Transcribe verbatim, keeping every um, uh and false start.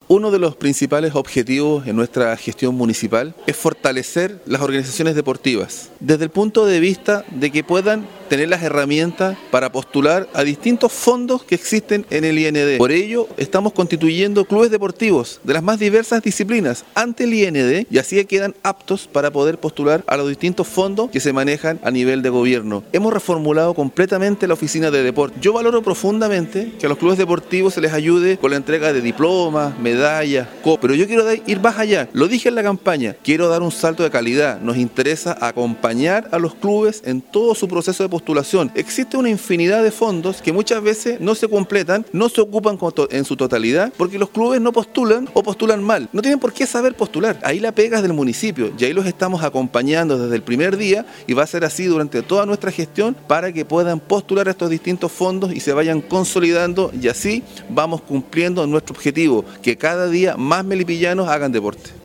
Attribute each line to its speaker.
Speaker 1: Uno de los principales objetivos en nuestra gestión municipal es fortalecer las organizaciones deportivas, desde el punto de vista de que puedan tener las herramientas para postular a distintos fondos que existen en el I N D. Por ello, estamos constituyendo clubes deportivos de las más diversas disciplinas ante el I N D y así quedan aptos para poder postular a los distintos fondos que se manejan a nivel de gobierno. Hemos reformulado completamente la oficina de deporte. Yo valoro profundamente que a los clubes deportivos se les ayude con la entrega de diplomas, medallas, copas, pero yo quiero ir más allá. Lo dije en la campaña, quiero dar un salto de calidad. Nos interesa acompañar a los clubes en todo su proceso de postulación. Existe una infinidad de fondos que muchas veces no se completan, no se ocupan en su totalidad, porque los clubes no postulan o postulan mal. No tienen por qué saber postular. Ahí la pega es del municipio y ahí los estamos acompañando desde el primer día y va a ser así durante toda nuestra gestión para que puedan postular a estos distintos fondos y se vayan consolidando y así vamos cumpliendo nuestro objetivo, que cada día más melipillanos hagan deporte.